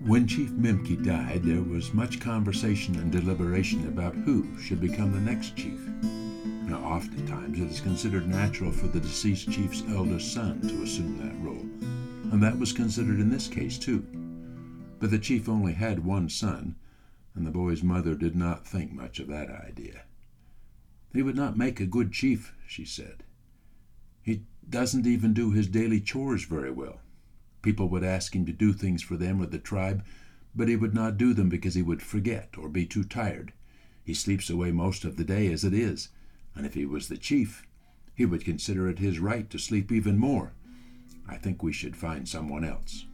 When Chief Mimke died, there was much conversation and deliberation about who should become the next chief. Now, oftentimes it is considered natural for the deceased chief's eldest son to assume that role, and that was considered in this case too. But the chief only had one son, and the boy's mother did not think much of that idea. "He would not make a good chief," she said. "He doesn't even do his daily chores very well. People would ask him to do things for them or the tribe, but he would not do them because he would forget or be too tired. He sleeps away most of the day as it is, and if he was the chief, he would consider it his right to sleep even more. I think we should find someone else."